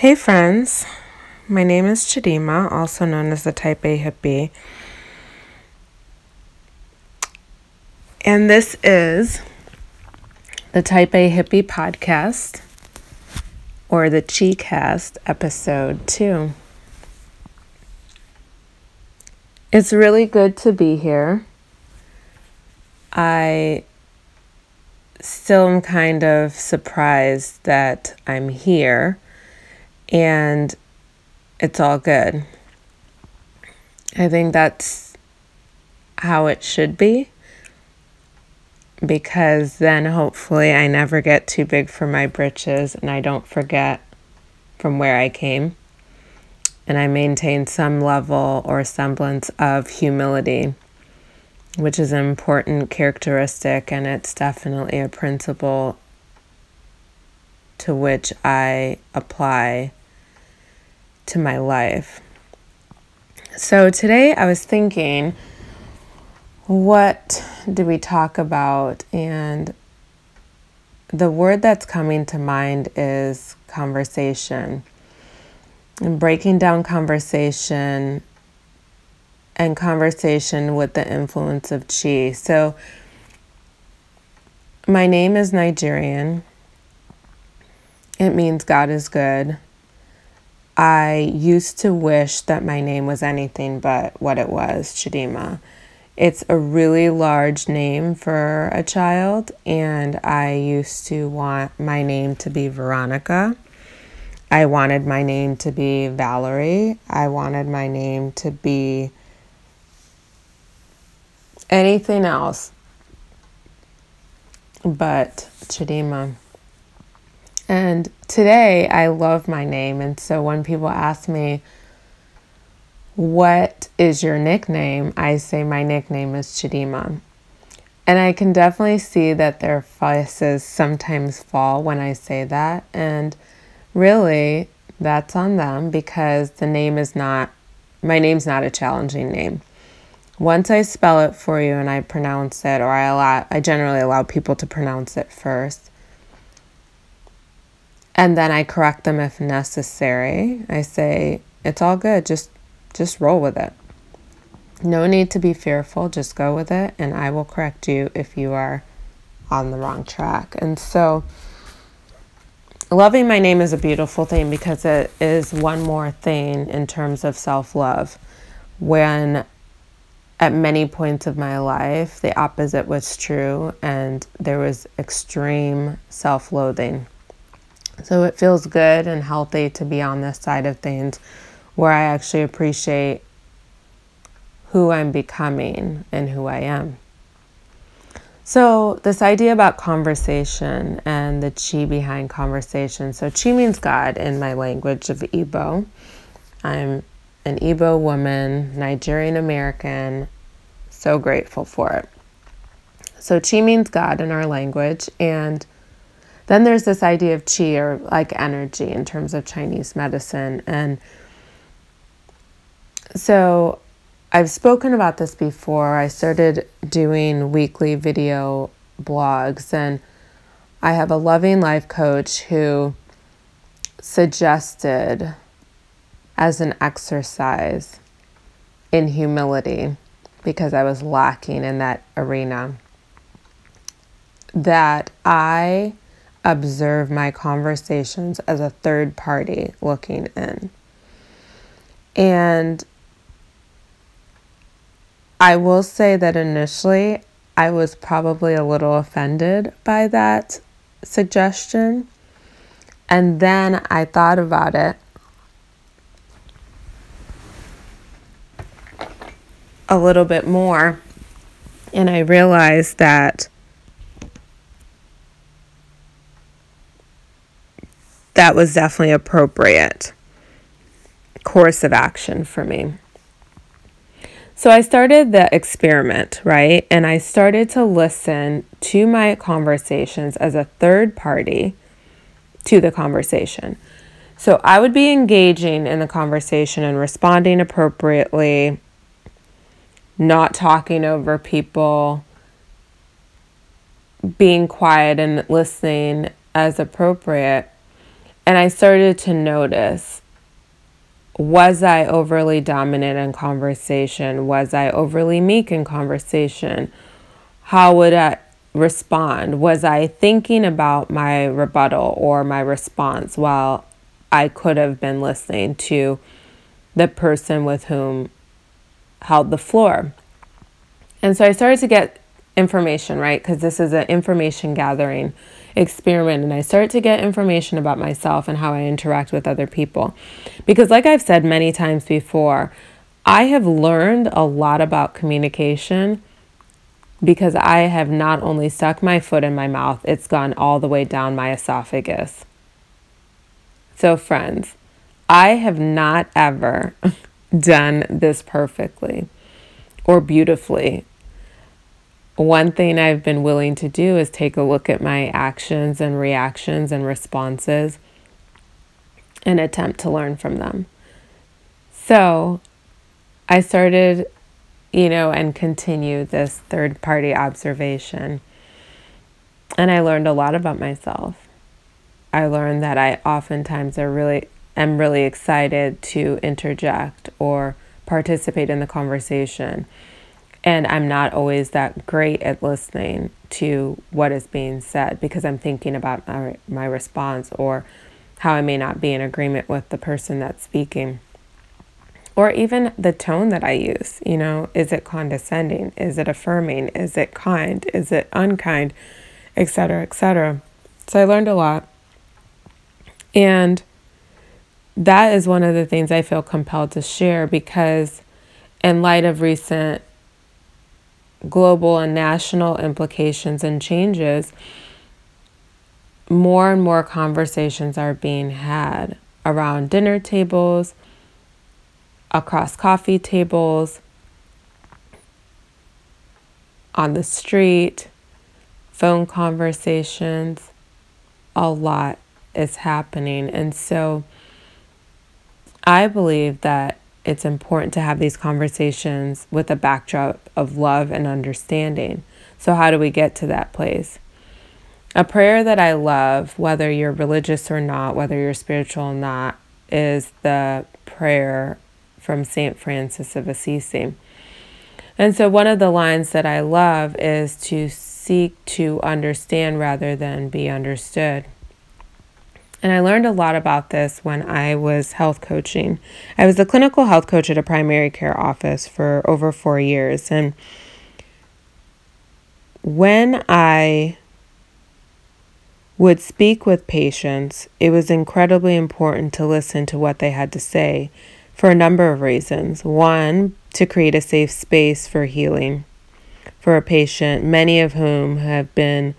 Hey friends, my name is Chidima, also known as the Type A Hippie, and this is the Type A Hippie podcast, or the Chi-cast episode 2. It's really good to be here. I still am kind of surprised that I'm here, and it's all good. I think that's how it should be, because then hopefully I never get too big for my britches and I don't forget from where I came, and I maintain some level or semblance of humility, which is an important characteristic, and it's definitely a principle to which I apply to my life. So today I was thinking, what do we talk about? And the word that's coming to mind is conversation. And breaking down conversation and conversation with the influence of Chi. So my name is Nigerian. It means God is good. I used to wish that my name was anything but what it was, Chidima. It's a really large name for a child, and I used to want my name to be Veronica. I wanted my name to be Valerie. I wanted my name to be anything else but Chidima. And today I love my name, and so when people ask me, what is your nickname? I say my nickname is Chidima. And I can definitely see that their faces sometimes fall when I say that. And really, that's on them, because my name's not a challenging name. Once I spell it for you and I pronounce it, or I generally allow people to pronounce it first, and then I correct them if necessary. I say, it's all good, just roll with it. No need to be fearful, just go with it, and I will correct you if you are on the wrong track. And so loving my name is a beautiful thing, because it is one more thing in terms of self-love. When at many points of my life, the opposite was true, and there was extreme self-loathing. So it feels good and healthy to be on this side of things, where I actually appreciate who I'm becoming and who I am. So this idea about conversation and the Chi behind conversation. So Chi means God in my language of Igbo. I'm an Igbo woman, Nigerian American, so grateful for it. So Chi means God in our language, and then there's this idea of Chi, or like energy in terms of Chinese medicine. And so I've spoken about this before. I started doing weekly video blogs, and I have a loving life coach who suggested as an exercise in humility, because I was lacking in that arena, that I observe my conversations as a third party looking in. And I will say that initially I was probably a little offended by that suggestion. And then I thought about it a little bit more, and I realized that that was definitely appropriate course of action for me. So I started the experiment, right? And I started to listen to my conversations as a third party to the conversation. So I would be engaging in the conversation and responding appropriately, not talking over people, being quiet and listening as appropriate. And I started to notice, was I overly dominant in conversation? Was I overly meek in conversation? How would I respond? Was I thinking about my rebuttal or my response while I could have been listening to the person with whom held the floor? And so I started to get information, right? Because this is an information gathering experiment. And I started to get information about myself and how I interact with other people. Because like I've said many times before, I have learned a lot about communication because I have not only stuck my foot in my mouth, it's gone all the way down my esophagus. So friends, I have not ever done this perfectly or beautifully. One thing I've been willing to do is take a look at my actions and reactions and responses and attempt to learn from them. So I started, and continued this third-party observation. And I learned a lot about myself. I learned that I oftentimes am really excited to interject or participate in the conversation. And I'm not always that great at listening to what is being said because I'm thinking about my response or how I may not be in agreement with the person that's speaking. Or even the tone that I use, is it condescending? Is it affirming? Is it kind? Is it unkind? Et cetera, et cetera. So I learned a lot. And that is one of the things I feel compelled to share because in light of recent global and national implications and changes, more and more conversations are being had around dinner tables, across coffee tables, on the street, phone conversations. A lot is happening. And so I believe that it's important to have these conversations with a backdrop of love and understanding. So how do we get to that place? A prayer that I love, whether you're religious or not, whether you're spiritual or not, is the prayer from St. Francis of Assisi. And so one of the lines that I love is to seek to understand rather than be understood. And I learned a lot about this when I was health coaching. I was a clinical health coach at a primary care office for over 4 years. And when I would speak with patients, it was incredibly important to listen to what they had to say for a number of reasons. One, to create a safe space for healing for a patient, many of whom have been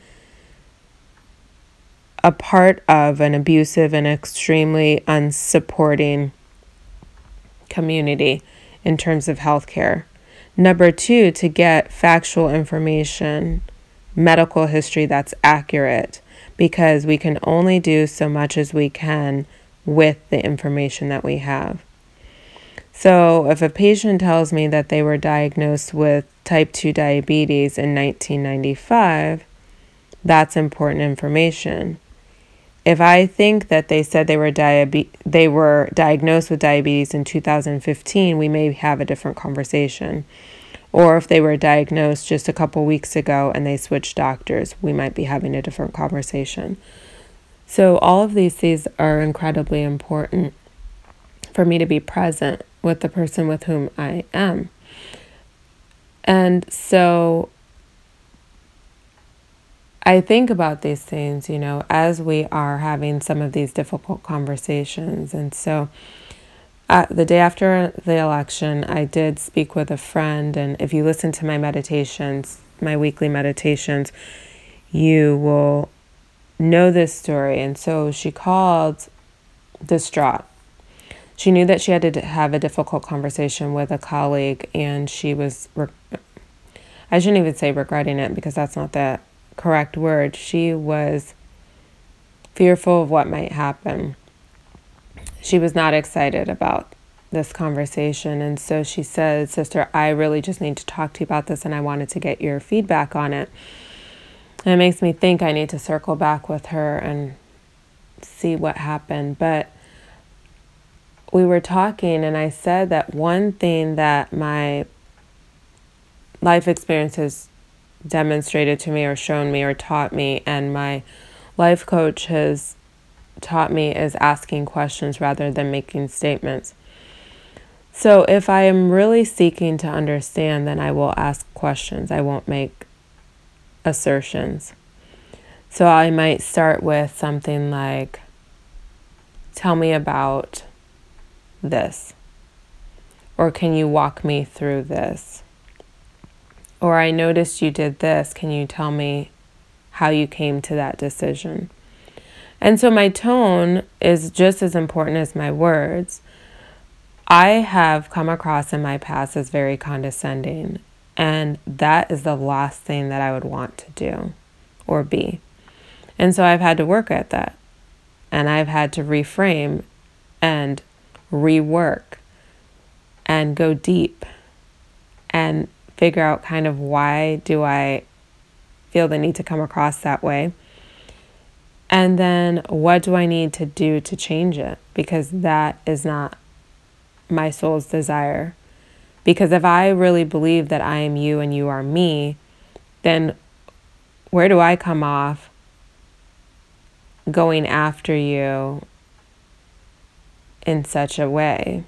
a part of an abusive and extremely unsupporting community in terms of healthcare. Number two, to get factual information, medical history that's accurate, because we can only do so much as we can with the information that we have. So if a patient tells me that they were diagnosed with type 2 diabetes in 1995, that's important information. If I think that they said they were diagnosed with diabetes in 2015, we may have a different conversation. Or if they were diagnosed just a couple weeks ago and they switched doctors, we might be having a different conversation. So all of these things are incredibly important for me to be present with the person with whom I am. And so I think about these things, as we are having some of these difficult conversations. And so the day after the election, I did speak with a friend. And if you listen to my meditations, my weekly meditations, you will know this story. And so she called distraught. She knew that she had to have a difficult conversation with a colleague, and she was, I shouldn't even say regretting it because that's not the correct word. She was fearful of what might happen. She was not excited about this conversation. And so she said, "Sister, I really just need to talk to you about this, and I wanted to get your feedback on it." And it makes me think I need to circle back with her and see what happened, but we were talking and I said that one thing that my life experience has demonstrated to me or shown me or taught me, and my life coach has taught me, is asking questions rather than making statements. So if I am really seeking to understand, then I will ask questions. I won't make assertions. So I might start with something like, tell me about this. Or can you walk me through this? Or I noticed you did this. Can you tell me how you came to that decision? And so my tone is just as important as my words. I have come across in my past as very condescending, and that is the last thing that I would want to do or be. And so I've had to work at that, and I've had to reframe and rework and go deep and figure out kind of why do I feel the need to come across that way. And then what do I need to do to change it? Because that is not my soul's desire. Because if I really believe that I am you and you are me, then where do I come off going after you in such a way?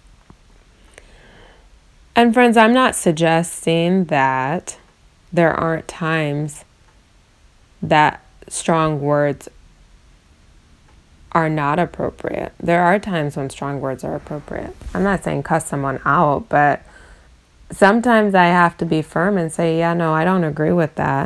And friends, I'm not suggesting that there aren't times that strong words are not appropriate. There are times when strong words are appropriate. I'm not saying cuss someone out, but sometimes I have to be firm and say, yeah, no, I don't agree with that.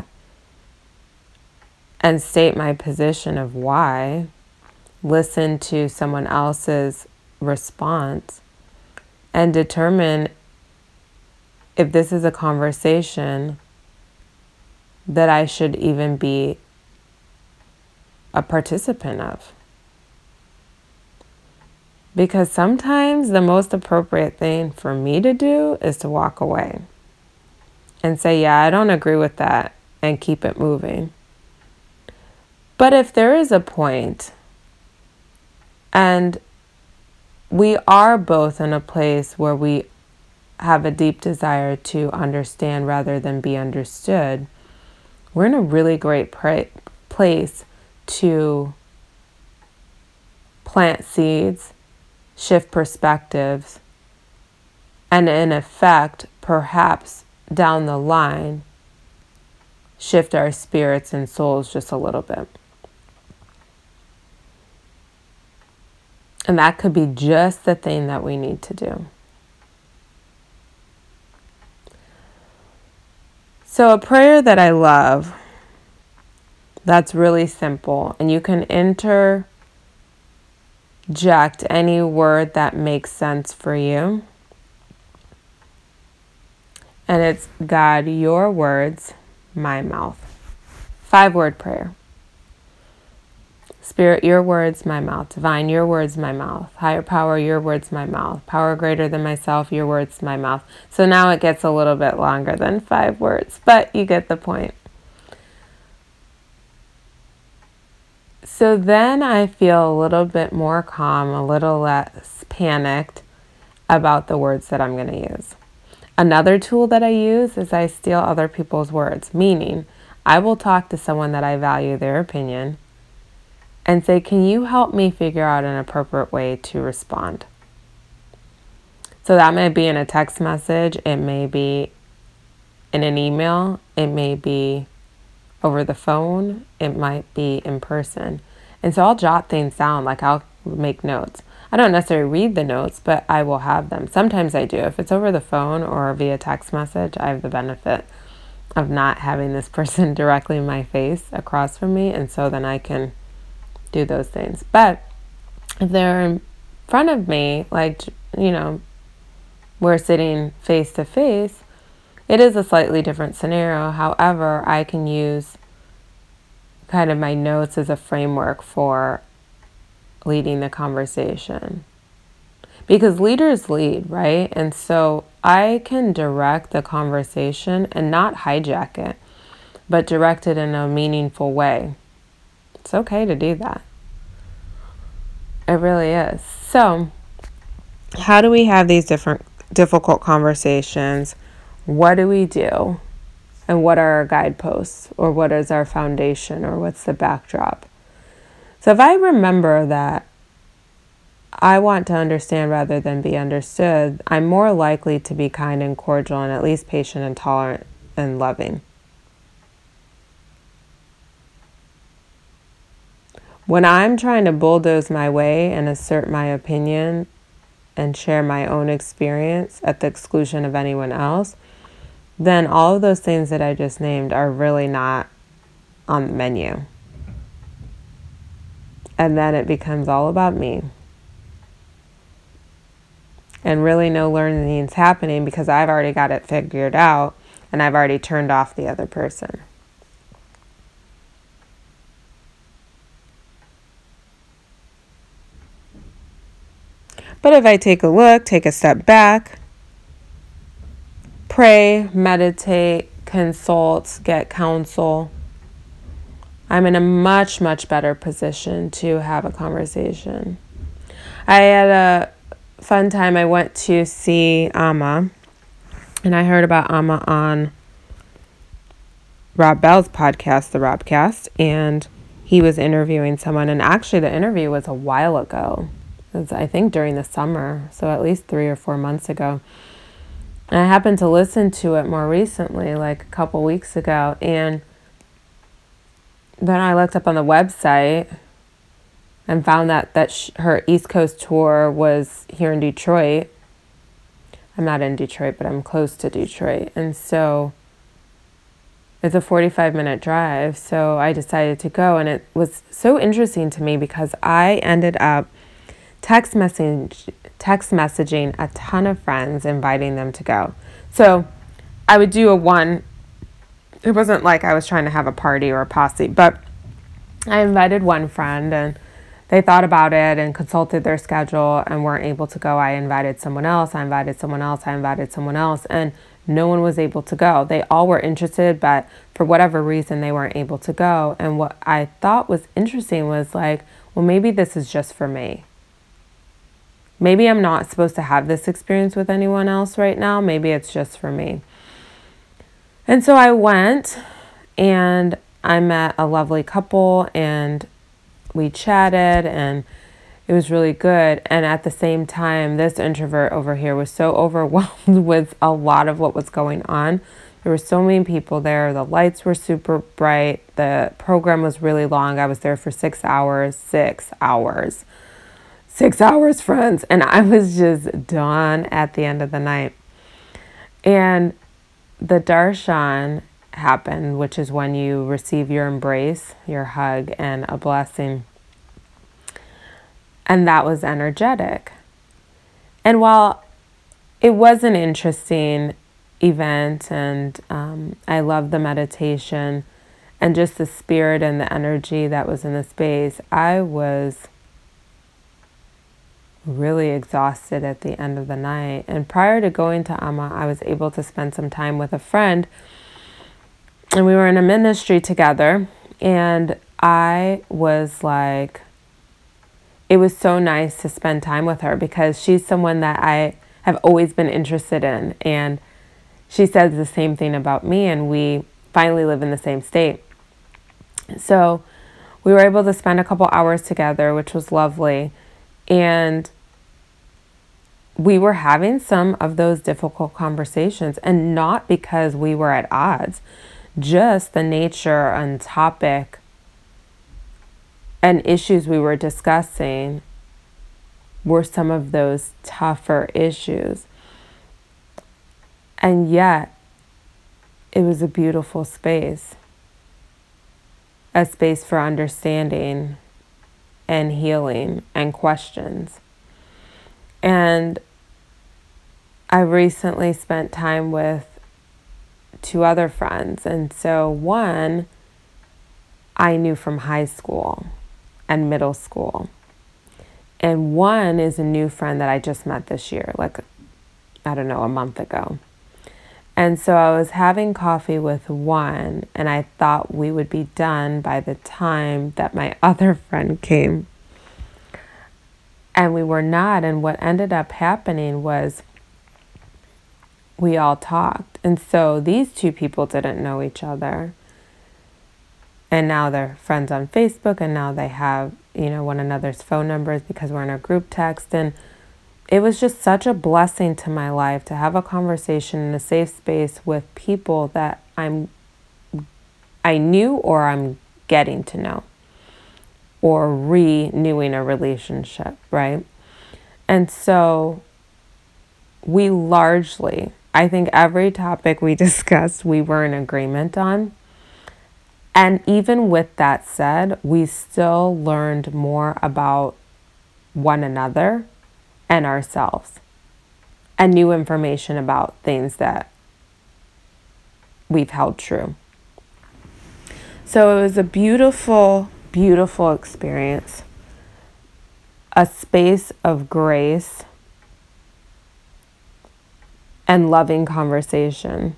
And state my position of why. Listen to someone else's response and determine if this is a conversation that I should even be a participant of. Because sometimes the most appropriate thing for me to do is to walk away and say, yeah, I don't agree with that, and keep it moving. But if there is a point and we are both in a place where we have a deep desire to understand rather than be understood, we're in a really great place to plant seeds, shift perspectives, and in effect, perhaps down the line, shift our spirits and souls just a little bit. And that could be just the thing that we need to do. So a prayer that I love, that's really simple, and you can interject any word that makes sense for you. And it's, God, your words, my mouth. 5-word prayer. Spirit, your words, my mouth. Divine, your words, my mouth. Higher power, your words, my mouth. Power greater than myself, your words, my mouth. So now it gets a little bit longer than 5 words, but you get the point. So then I feel a little bit more calm, a little less panicked about the words that I'm going to use. Another tool that I use is I steal other people's words, meaning I will talk to someone that I value their opinion and say, can you help me figure out an appropriate way to respond? So that may be in a text message, it may be in an email, it may be over the phone, it might be in person. And so I'll jot things down, like I'll make notes. I don't necessarily read the notes, but I will have them. Sometimes I do. If it's over the phone or via text message, I have the benefit of not having this person directly in my face across from me, and so then I can do those things. But if they're in front of me, like, we're sitting face to face, it is a slightly different scenario. However, I can use kind of my notes as a framework for leading the conversation. Because leaders lead, right? And so I can direct the conversation and not hijack it, but direct it in a meaningful way. It's okay to do that. It really is. So, how do we have these difficult conversations? What do we do? And what are our guideposts? Or what is our foundation? Or what's the backdrop? So if I remember that I want to understand rather than be understood, I'm more likely to be kind and cordial and at least patient and tolerant and loving. When I'm trying to bulldoze my way and assert my opinion and share my own experience at the exclusion of anyone else, then all of those things that I just named are really not on the menu. And then it becomes all about me. And really no learning's happening because I've already got it figured out and I've already turned off the other person. But if I take a look, take a step back, pray, meditate, consult, get counsel, I'm in a much, much better position to have a conversation. I had a fun time. I went to see Amma, and I heard about Amma on Rob Bell's podcast, The Robcast, and he was interviewing someone, and actually the interview was a while ago. It was, I think, during the summer, so at least 3 or 4 months ago. And I happened to listen to it more recently, like a couple weeks ago, and then I looked up on the website and found that her East Coast tour was here in Detroit. I'm not in Detroit, but I'm close to Detroit. And so it's a 45-minute drive. So I decided to go. And it was so interesting to me because I ended up text messaging a ton of friends, inviting them to go. So I would do it wasn't like I was trying to have a party or a posse, but I invited one friend and they thought about it and consulted their schedule and weren't able to go. I invited someone else, I invited someone else, and no one was able to go. They all were interested, but for whatever reason, they weren't able to go. And what I thought was interesting was like, well, maybe this is just for me. Maybe I'm not supposed to have this experience with anyone else right now. Maybe it's just for me. And so I went and I met a lovely couple and we chatted and it was really good. And at the same time, this introvert over here was so overwhelmed with a lot of what was going on. There were so many people there. The lights were super bright. The program was really long. I was there for 6 hours. 6 hours. 6 hours, friends. And I was just done at the end of the night. And the darshan happened, which is when you receive your embrace, your hug, and a blessing. And that was energetic. And while it was an interesting event, and I loved the meditation and just the spirit and the energy that was in the space, I was really exhausted at the end of the night. And prior to going to Amma, I was able to spend some time with a friend, and we were in a ministry together, and I was like, it was so nice to spend time with her because she's someone that I have always been interested in, and she says the same thing about me, and we finally live in the same state. So we were able to spend a couple hours together, which was lovely, and we were having some of those difficult conversations, and not because we were at odds, just the nature and topic and issues we were discussing were some of those tougher issues. And yet, it was a beautiful space, a space for understanding and healing and questions. And I recently spent time with 2 other friends. And so one I knew from high school and middle school. And one is a new friend that I just met this year, like, I don't know, a month ago. And so I was having coffee with one, and I thought we would be done by the time that my other friend came. And we were not. And what ended up happening was we all talked. And so these two people didn't know each other. And now they're friends on Facebook, and now they have, one another's phone numbers because we're in a group text. And it was just such a blessing to my life to have a conversation in a safe space with people that I knew or I'm getting to know, or renewing a relationship, right? And so we largely, I think every topic we discussed, we were in agreement on. And even with that said, we still learned more about one another and ourselves, and new information about things that we've held true. So it was a beautiful, beautiful experience, a space of grace and loving conversation.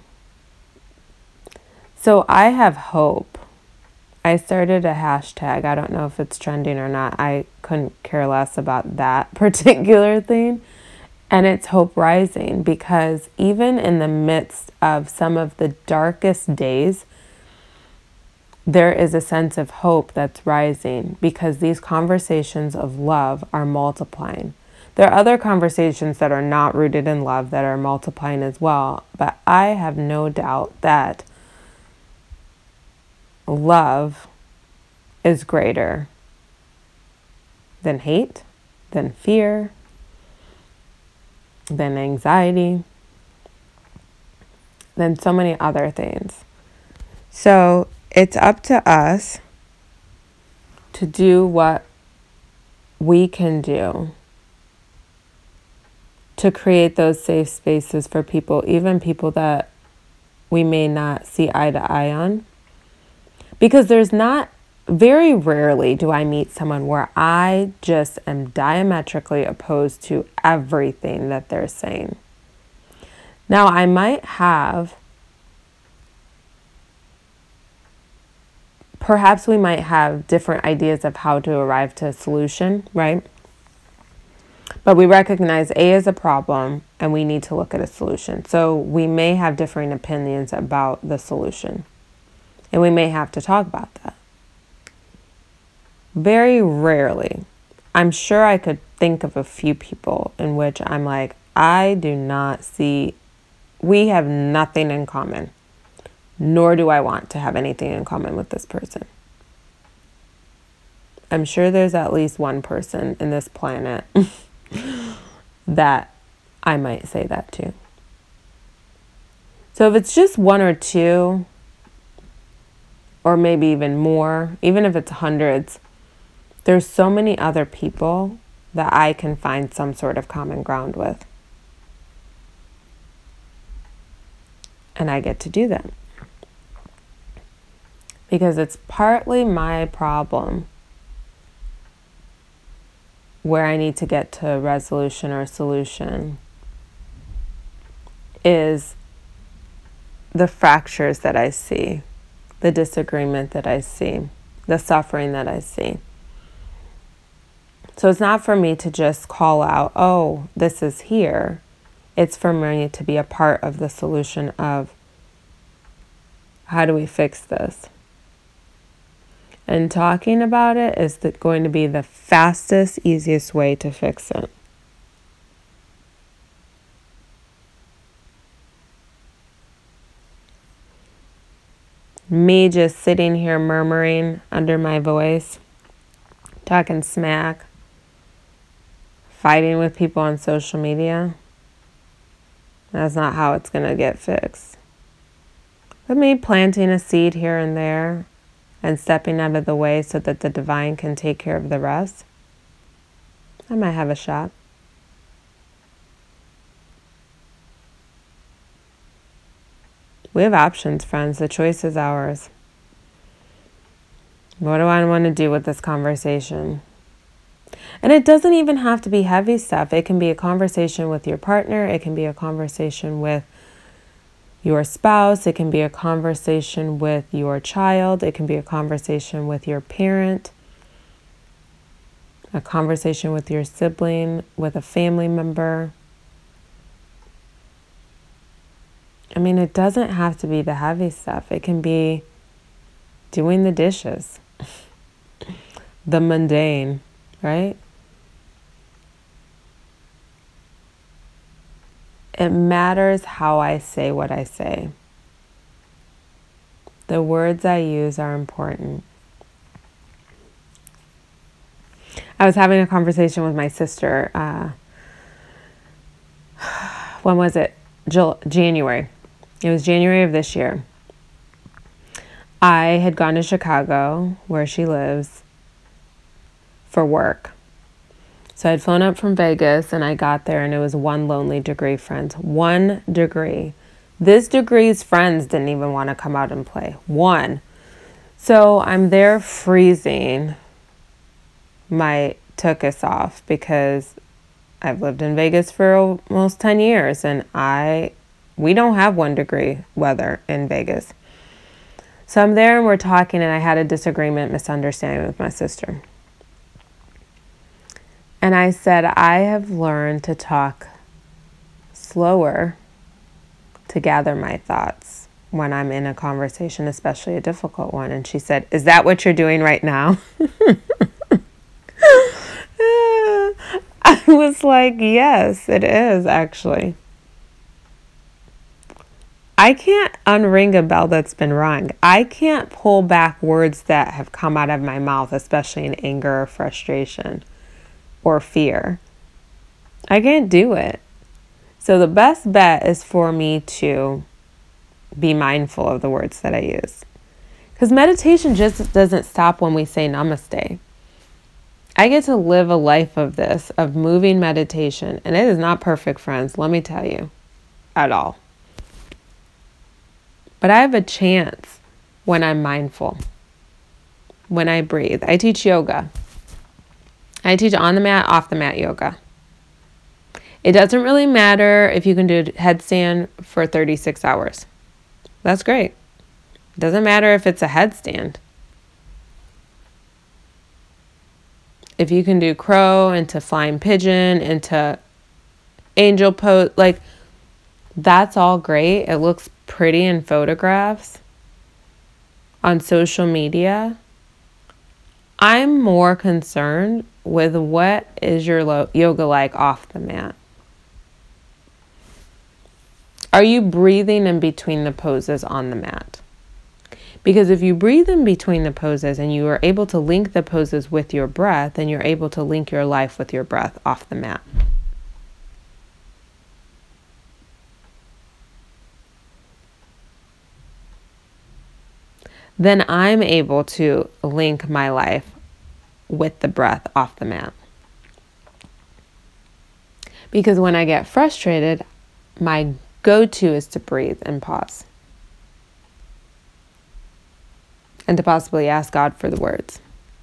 So I have hope. I started a hashtag. I don't know if it's trending or not. I couldn't care less about that particular thing. And it's Hope Rising, because even in the midst of some of the darkest days, there is a sense of hope that's rising, because these conversations of love are multiplying. There are other conversations that are not rooted in love that are multiplying as well. But I have no doubt that love is greater than hate, than fear, than anxiety, than so many other things. So it's up to us to do what we can do to create those safe spaces for people, even people that we may not see eye to eye on. Because very rarely do I meet someone where I just am diametrically opposed to everything that they're saying. Now, I might have, perhaps we might have different ideas of how to arrive to a solution, right? But we recognize A is a problem and we need to look at a solution. So we may have differing opinions about the solution, and we may have to talk about that. Very rarely, I'm sure I could think of a few people in which I'm like, I do not see, we have nothing in common, nor do I want to have anything in common with this person. I'm sure there's at least one person in this planet that I might say that to. So if it's just one or two, or maybe even more, even if it's hundreds, there's so many other people that I can find some sort of common ground with. And I get to do that. Because it's partly my problem where I need to get to a resolution or a solution is the fractures that I see, the disagreement that I see, the suffering that I see. So it's not for me to just call out, oh, this is here. It's for me to be a part of the solution of how do we fix this? And talking about it is going to be the fastest, easiest way to fix it. Me just sitting here murmuring under my voice, talking smack, fighting with people on social media, that's not how it's going to get fixed. But me planting a seed here and there and stepping out of the way so that the divine can take care of the rest, I might have a shot. We have options, friends. The choice is ours. What do I want to do with this conversation? And it doesn't even have to be heavy stuff. It can be a conversation with your partner. It can be a conversation with your spouse. It can be a conversation with your child. It can be a conversation with your parent. a conversation with your sibling, with a family member. I mean, it doesn't have to be the heavy stuff. It can be doing the dishes, the mundane, right? It matters how I say what I say. The words I use are important. I was having a conversation with my sister. When was it? January. It was January of this year. I had gone to Chicago, where she lives, for work. So I'd flown up from Vegas, and I got there, and it was one lonely degree, friends. 1 degree. This degree's friends didn't even want to come out and play. 1. So I'm there freezing my tuchus off because I've lived in Vegas for almost 10 years, and we don't have 1 degree weather in Vegas. So I'm there and we're talking, and I had a misunderstanding with my sister. And I said, I have learned to talk slower to gather my thoughts when I'm in a conversation, especially a difficult one. And she said, is that what you're doing right now? I was like, yes, it is actually. I can't unring a bell that's been rung. I can't pull back words that have come out of my mouth, especially in anger or frustration or fear. I can't do it. So the best bet is for me to be mindful of the words that I use. Because meditation just doesn't stop when we say namaste. I get to live a life of this, of moving meditation. And it is not perfect, friends, let me tell you, at all. But I have a chance when I'm mindful, when I breathe. I teach yoga. I teach on the mat, off the mat yoga. It doesn't really matter if you can do a headstand for 36 hours. That's great. It doesn't matter if it's a headstand. If you can do crow into flying pigeon, into angel pose, like that's all great. It looks pretty in photographs on social media. I'm more concerned with what is your yoga like off the mat. Are you breathing in between the poses on the mat? Because if you breathe in between the poses and you are able to link the poses with your breath, then you're able to link your life with your breath off the mat. Then I'm able to link my life with the breath off the mat. Because when I get frustrated, my go-to is to breathe and pause. And to possibly ask God for the words.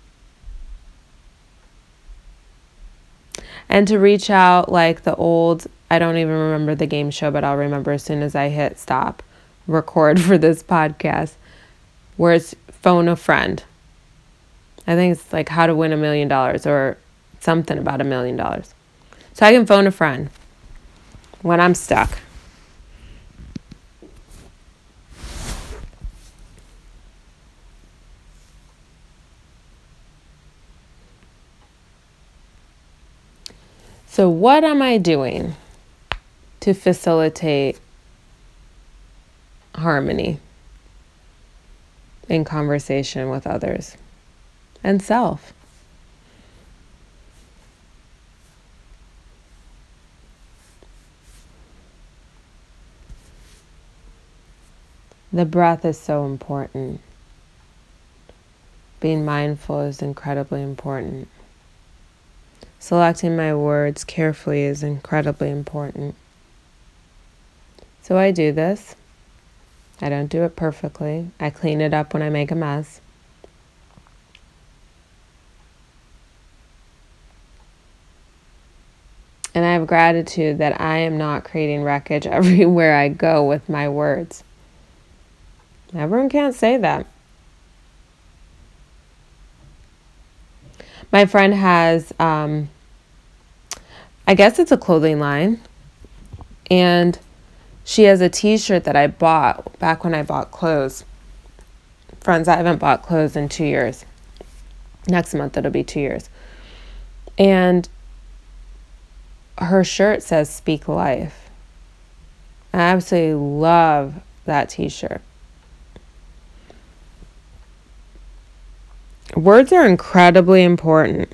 And to reach out like the old, I don't even remember the game show, but I'll remember as soon as I hit stop, record for this podcast, where it's phone a friend. I think it's like How to Win $1 Million or something about $1 million. So I can phone a friend when I'm stuck. So what am I doing to facilitate harmony in conversation with others and self? The breath is so important. Being mindful is incredibly important. Selecting my words carefully is incredibly important. So I do this. I don't do it perfectly. I clean it up when I make a mess. And I have gratitude that I am not creating wreckage everywhere I go with my words. Everyone can't say that. My friend has, I guess it's a clothing line, and she has a t-shirt that I bought back when I bought clothes. Friends, I haven't bought clothes in 2 years. Next month, it'll be 2 years. And her shirt says "Speak Life." I absolutely love that t-shirt. Words are incredibly important.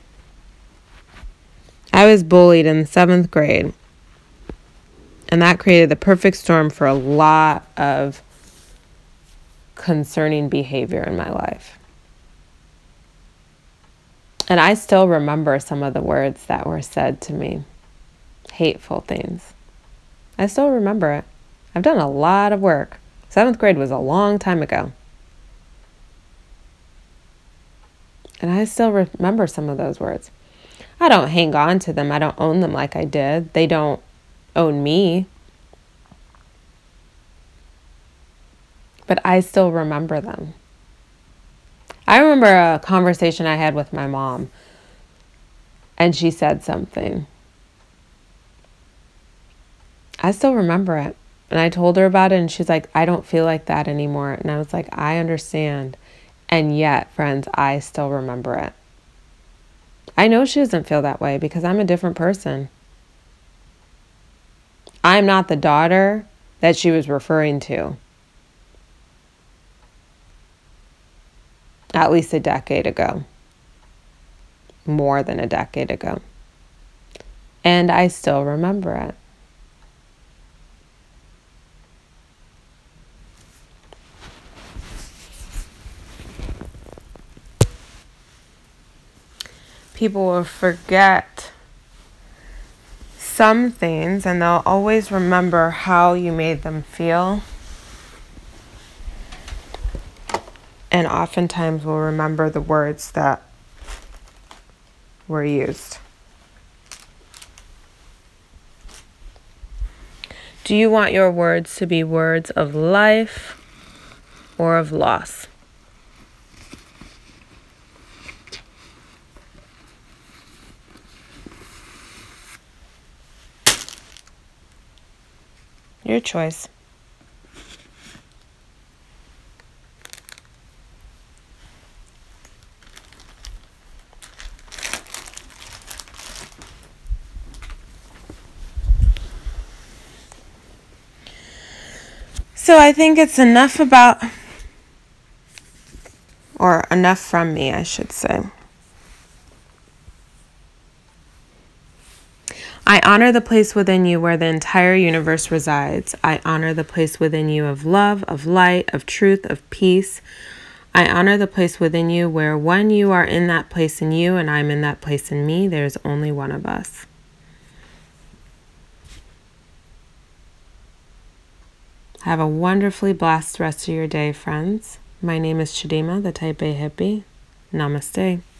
I was bullied in 7th grade, and that created the perfect storm for a lot of concerning behavior in my life. And I still remember some of the words that were said to me, hateful things. I still remember it. I've done a lot of work. 7th grade was a long time ago. And I still remember some of those words. I don't hang on to them. I don't own them like I did. They don't own me. But I still remember them. I remember a conversation I had with my mom, and she said something. I still remember it. And I told her about it, and she's like, I don't feel like that anymore. And I was like, I understand. And yet, friends, I still remember it. I know she doesn't feel that way because I'm a different person. I'm not the daughter that she was referring to. At least a decade ago. More than a decade ago. And I still remember it. People will forget some things, and they'll always remember how you made them feel. And oftentimes will remember the words that were used. Do you want your words to be words of life or of loss? Your choice. So I think it's enough about, or enough from me, I should say. I honor the place within you where the entire universe resides. I honor the place within you of love, of light, of truth, of peace. I honor the place within you where when you are in that place in you and I'm in that place in me, there's only one of us. Have a wonderfully blessed rest of your day, friends. My name is Chidima, the Type A Hippie. Namaste.